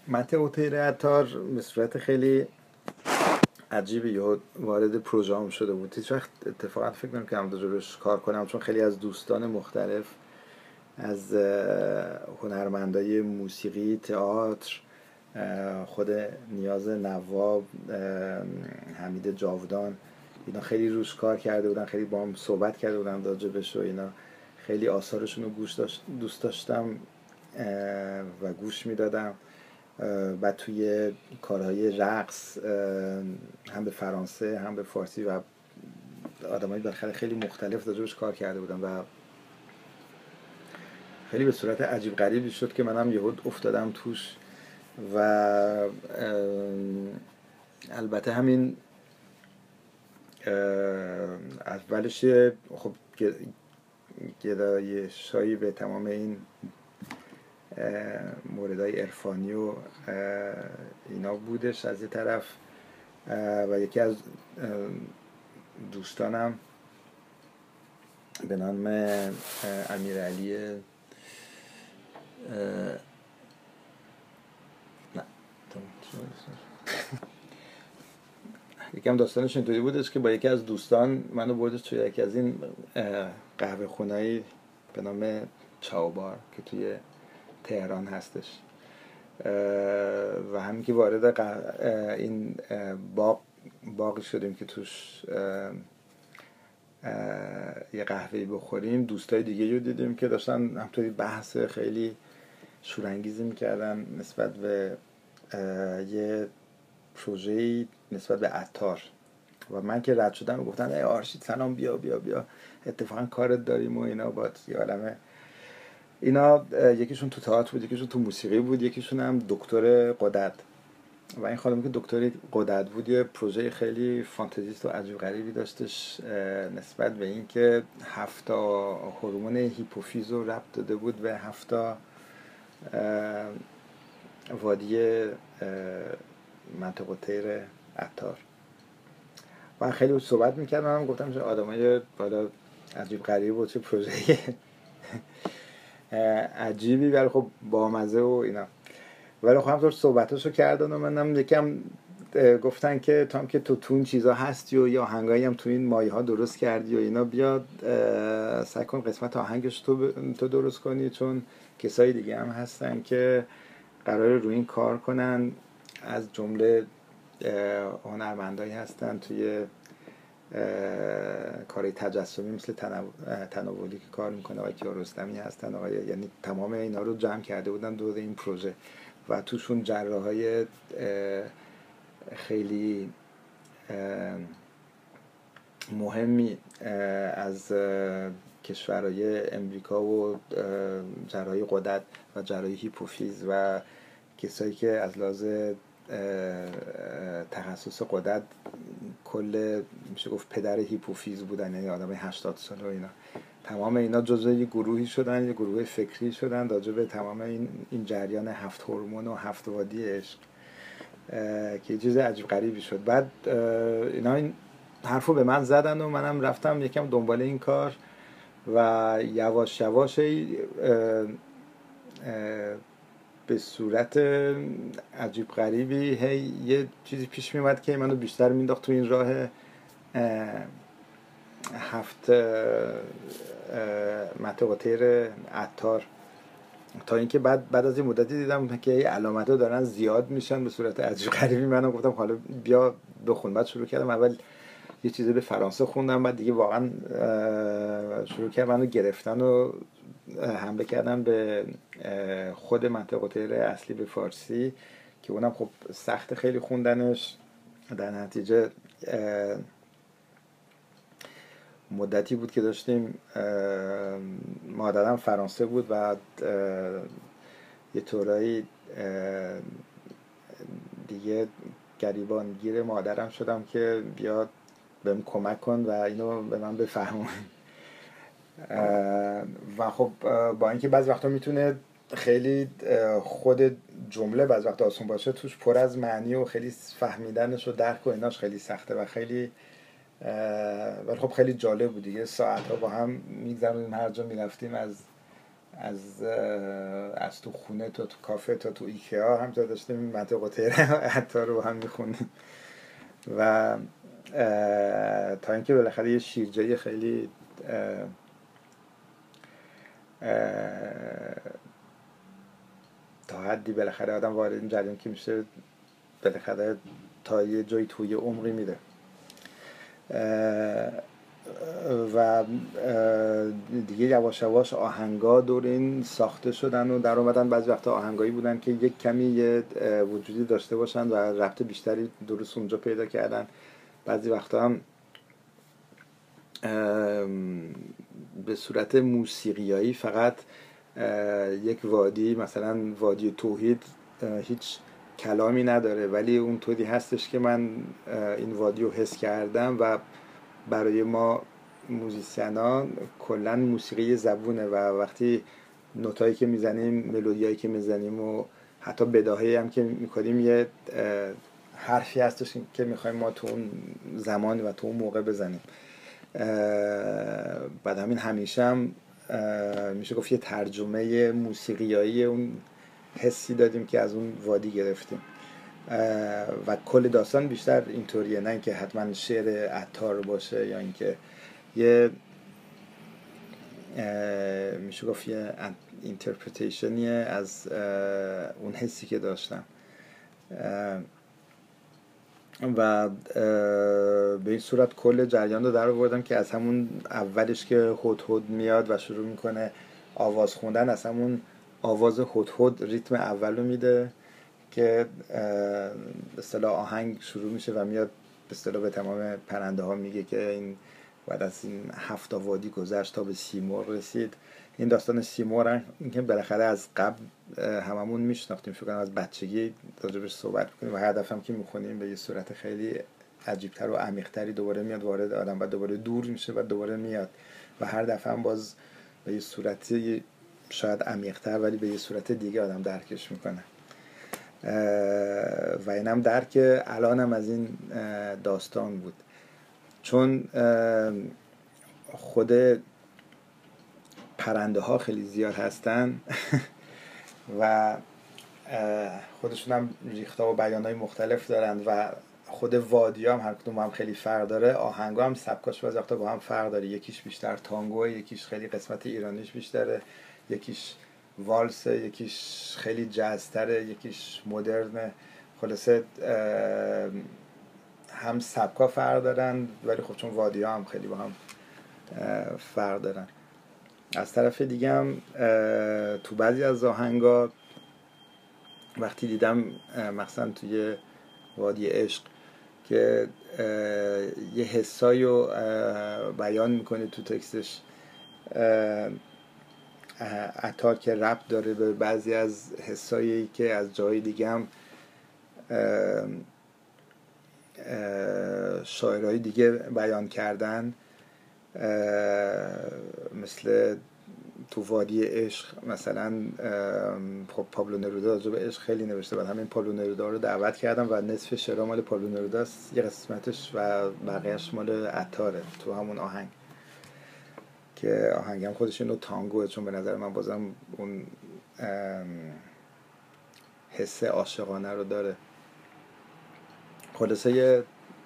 مته اوتیر عطار به صورت خیلی عجیبی وارد پروژه‌ام شده بود. هیچ وقت اتفاقا فکر نمی‌کردم راجبش کار کنم، چون خیلی از دوستان مختلف، از هنرمندای موسیقی، تئاتر، خود نیاز نواب، حمید جاودان، اینا خیلی روش کار کرده بودن، خیلی با هم صحبت کرده بودن راجبش و اینا. خیلی آثارشون رو دوست داشتم و گوش میدادم. و توی کارهای رقص هم به فرانسه هم به فارسی و آدمای بالاخره خیلی مختلف راجبش کار کرده بودن و خیلی به صورت عجیب غریبی شد که منم یهو افتادم توش. و البته همین اولش خب گرایش‌هایی به تمام این موردهای عرفانی و اینا بودش از یه طرف، و یکی از دوستانم به نام امیرعلی یکم داستانش اینطوری بودش که با یکی از دوستان منو بردش توی یکی از این قهوه خونه‌ای به نام چاوبار که توی تهران هستش، و همین که وارد این باغی شدیم که توش یه قهوه‌ای بخوریم، دوستای دیگه رو دیدیم که داشتن همطوری بحث خیلی شورانگیزی میکردن نسبت به یه پروژه‌ای نسبت به عطار. و من که رد شدم گفتم ای آرشید سلام، بیا بیا بیا، اتفاقا کارت داریم و اینا. با یه عالمه اینا، یکیشون تو تئاتر بود، یکیشون تو موسیقی بود، یکیشون هم دکتر قدرت. و این خانمی که دکتر قدرت بود یه پروژه خیلی فانتزیست و عجیب غریبی داشتش نسبت به این که 7 هورمون هیپوفیز رو ربط داده بود به 7 وادی منطقه طیر عطار. من خیلی صحبت میکردم، گفتم چه آدمای بالا عجیب غریب و چه پروژه عجیبی، ولی خب بامزه و اینا. ولی خب همطور صحبتاشو کردن و منم یکم گفتن که تو هم که تو این چیزا هستی و یا آهنگایی هم تو این مایه ها درست کردی و اینا، بیاد سعی کن قسمت آهنگش تو درست کنی، چون کسای دیگه هم هستن که قراره روی این کار کنن. از جمله هنرمندایی هستن توی کاری تجسمی مثل تناولی که کار میکنه، آقای کیارستمی هستن، یعنی تمام اینا رو جمع کرده بودن دور این پروژه و توشون جراحای خیلی مهمی از کشورهای امریکا و جراحی غدد و جراحی هیپوفیز و کسایی که از لحاظ تخصص غدد کل میشه گفت پدر هیپوفیز بودن، یعنی آدم 80 ساله و اینا، تمام اینا جزء یه گروهی شدن، یه گروه فکری شدن راجع به تمام این جریان 7 هورمون و 7 وادی عشق که یه چیز عجیب غریبی شد. بعد اینا این حرفو به من زدن و منم رفتم یکم دنبال این کار و یواش یواش به صورت عجیب غریبی یه چیزی پیش می اومد که منو بیشتر مینداخت تو این راه 7 متواتر عطار، تا اینکه بعد از این مدتی دیدم که علامت‌ها دارن زیاد میشن به صورت عجیب غریبی. منم گفتم حالا بیا بخون. بعد شروع کردم، اول یه چیزی به فرانسه خوندم، بعد دیگه واقعا شروع کردم منو گرفتن و حمله کردم به خود منطقه طیر اصلی به فارسی که اونم خب سخت خیلی خوندنش. در نتیجه مدتی بود که داشتیم، مادرم فرانسه بود و یه طورایی دیگه گریبانگیر مادرم شدم که بیاد بهم کمک کن و اینو به من بفهمون. و خب با اینکه بعض وقتا میتونه خیلی خود جمله بعض وقتا آسون باشه، توش پر از معنی و خیلی فهمیدنش و درک و ایناش خیلی سخته و خیلی ولی خب خیلی جالب بود دیگه. ساعت‌ها با هم میگذروندیم، هر جا میرفتیم از از تو خونه تا تو کافه تا تو ایکیا همینطور داشتیم منطق قطیره عطار رو هم میخونیم و تا اینکه بالاخره یه شیرجه خیلی تا حدی بالاخره آدم وارد این جریان که میشه بالاخره تا یه جایی توی عمقی میره و دیگه یواش یواش آهنگا دور این ساخته شدن و در اومدن. بعضی وقتا آهنگایی بودن که یک کمی یه وجودی داشته باشن و ربط بیشتری درست اونجا پیدا کردن. بعضی وقتا هم به صورت موسیقیایی فقط یک وادی، مثلا وادی توحید هیچ کلامی نداره ولی اونطوری هستش که من این وادی رو حس کردم و برای ما موزیسینان کلا موسیقی زبونه و وقتی نوتایی که میزنیم، ملودیایی که میزنیم و حتی بداهه‌ای هم که میکنیم یه حرفی هستش که میخوایم ما تو اون زمان و تو اون موقع بزنیم. بعد همین همیشه هم میشه گفت یه ترجمه موسیقیایی اون حسی دادیم که از اون وادی گرفتیم و کل داستان بیشتر اینطوریه، نه اینکه حتما شعر عطار باشه یا اینکه یه میشه گفت یه اینترپریتیشنیه از اون حسی که داشتم و به این صورت کل جریان رو در آوردم که از همون اولش که هدهد میاد و شروع میکنه آواز خوندن، از همون آواز هدهد ریتم اول رو میده که به اصطلاح آهنگ شروع میشه و میاد به اصطلاح به تمام پرنده ها میگه که این بعد از این 7 وادی گذشت تا به سیمرغ رسید. این داستان سیمرغ این که بالاخره از قبل هممون میشناختیم، فکر کنم از بچگی راجبش صحبت میکنیم و هر دفعه هم که میخونیم به یه صورت خیلی عجیبتر و عمیقتری دوباره میاد وارد آدم و دوباره دور میشه و دوباره میاد و هر دفعه هم باز به یه صورتی شاید عمیقتر ولی به یه صورت دیگه آدم درکش میکنه و اینم درک الانم از این داستان بود، چون خود پرنده ها خیلی زیاد هستن و خودشون هم ریخته و بیانای مختلف دارن و خود وادی هم هر کدوم هم خیلی فرق داره. آهنگا هم سبکاش بعضی وقتا با هم فرق داره، یکیش بیشتر تانگوه، یکیش خیلی قسمت ایرانیش بیشتره، یکیش والسه، یکیش خیلی جازتره، یکیش مدرنه. خلاصه هم سبکا فرق دارن ولی خب چون وادی ها هم خیلی با هم فرق دارن. از طرف دیگه هم تو بعضی از آهنگا وقتی دیدم مثلا توی وادی عشق که یه حسایی رو بیان میکنه تو تکستش عطار که ربط داره به بعضی از حسایی که از جای دیگه هم شاعرهای دیگه بیان کردن، مثل تو وادی عشق مثلا خب پابلو نرودا راجع به عشق خیلی نوشته، بعد همین پابلو نرودا رو دعوت کردم و نصف شعرها مال پابلو نروداست، یه قسمتش و بقیهش مال عطاره تو همون آهنگ که آهنگم خودش اینو تانگوه، چون به نظر من بازم اون حس عاشقانه رو داره. خلاصه یه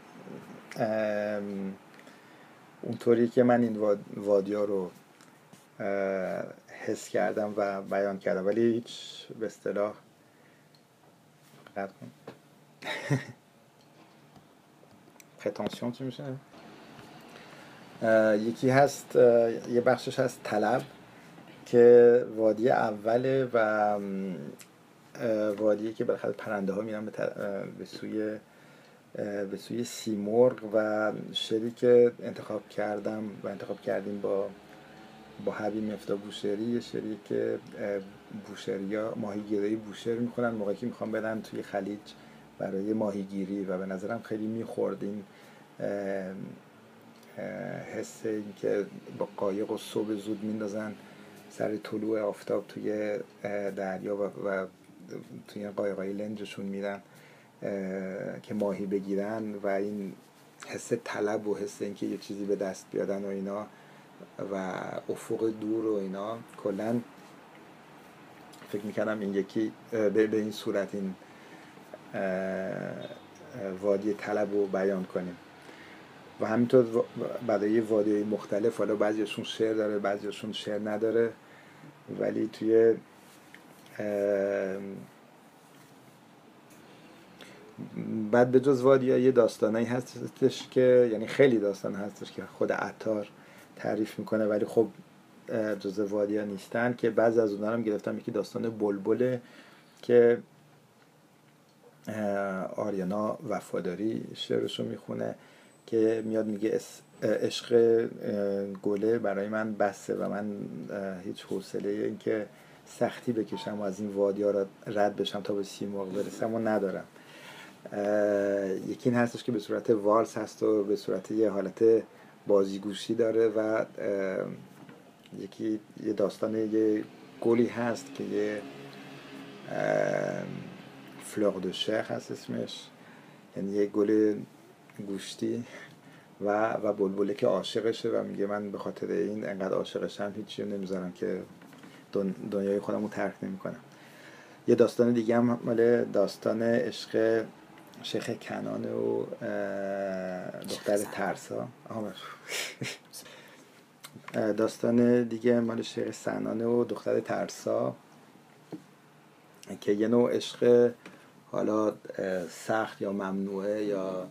اونطوری که من این وادیا رو حس کردم و بیان کردم ولی هیچ به اصطلاح پرتانسیون چی میشه؟ یکی هست یه بخشش هست طلب که وادی اوله و وادیه که بالاخره پرنده ها میرن به سوی سیمرغ و شعری که انتخاب کردم و انتخاب کردیم با حبیب مفتاح بوشهری، یه شعری که بوشهریا ماهیگیری بوشهر میکنن موقعی که میخوان بدن توی خلیج برای ماهیگیری و به نظرم خیلی میخورد این حس این که با قایق و صبح زود میندازن سر طلوع آفتاب توی دریا و توی قایقای لنجشون میرن که ماهی بگیرن و این حس طلب و حس اینکه یه چیزی به دست بیادن و اینا و افق دور و اینا، کلن فکر میکنم این یکی به این صورت این وادی طلب رو بیان کنیم. و همینطور برای وادی مختلف، حالا بعضیشون شعر داره بعضیشون شعر نداره، ولی توی بعد به جز وادی‌ها یه داستانایی هستش که یعنی خیلی داستان هستش که خود عطار تعریف میکنه ولی خب جز وادی‌ها نیستن، که بعضی از اونها هم گرفتم. یکی داستان بلبله که آریانا وفاداری شعرشو میخونه که میاد میگه عشق گله برای من بسه و من هیچ حوصله این که سختی بکشم و از این وادی‌ها را رد بشم تا به سیمرغ برسم و ندارم. یکی این هستش که به صورت والس هست و به صورت یه حالت بازیگوشی داره، و یکی یه داستان یه گلی هست که یه فلور دو شر هست اسمش، یعنی یه گل گوشتی و بلبله که عاشقشه و میگه من به خاطر این انقدر عاشقشم هیچی نمیذارم که دنیای خودم رو ترک نمیکنم. یه داستان دیگه هم مال داستان عشق شیخ کنانه و دختر ترسا. داستان دیگه مال شیخ سنانه و دختر ترسا که یه نوع عشق حالا سخت یا ممنوعه یا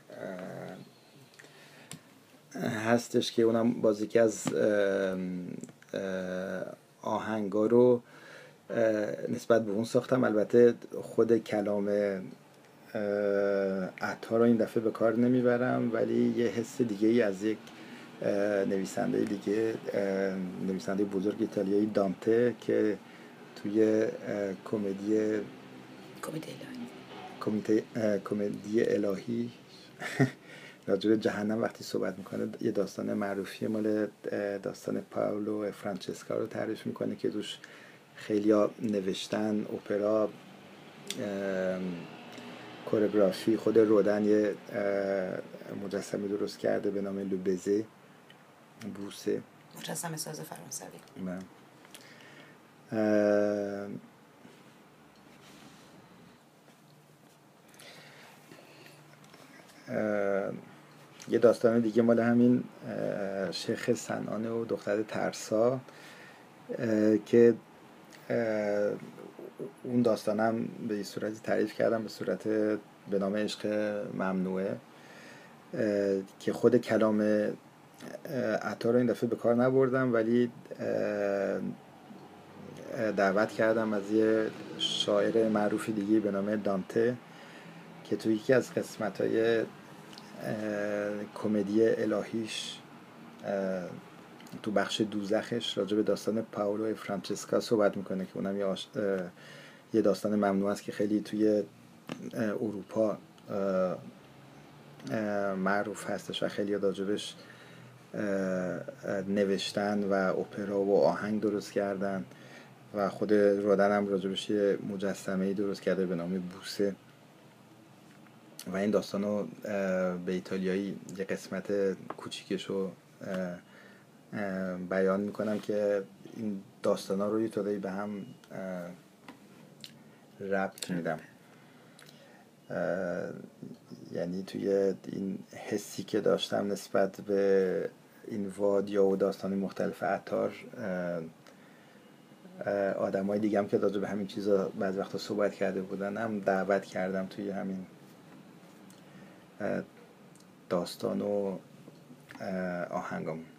هستش که اونم بازی که از آهنگا رو نسبت به اون ساختم. البته خود کلام عطار رو این دفعه به کار نمیبرم، ولی یه حس دیگه ای از یک نویسنده دیگه، نویسنده بزرگ ایتالیایی دانته که توی کمدی الهی راجع به جهنم وقتی صحبت میکنه، یه داستان معروفی مال داستان پاولو فرانچسکا رو تعریف میکنه که دوش خیلیا نوشتن اپرا، کورگرافی. خود رودن یه مجسمه درست کرده به نام لوبزه، بوسه، مجسمه ساز فرانسوی. یه داستان دیگه مال همین شیخ سنانه و دختر ترسا که اون داستانم به این صورتی تعریف کردم، به صورت به نام عشق ممنوعه، که خود کلام عطار رو این دفعه به کار نبردم، ولی دعوت کردم از یه شاعر معروفی دیگه به نام دانته که توی یکی از قسمت‌های کمدی الهیش تو بخش دوزخش راجع به داستان پاولو فرانچسکا صحبت میکنه که اونم یه داستان ممنوع است که خیلی توی اروپا معروف هستش و خیلی راجبش نوشتن و اپرا و آهنگ درست کردن و خود رودن هم راجبش یه مجسمه‌ای درست کرده به نام بوسه. و این داستان رو به ایتالیایی یه قسمت کوچیکش رو بیان میکنم که این داستان ها رو یه طوری به هم ربط میدم. یعنی توی این حسی که داشتم نسبت به این وادیا و داستان مختلف عطار، آدمای دیگه هم که راجع به همین چیزا بعضی وقتا صحبت کرده بودن هم دعوت کردم توی همین داستان و آهنگام.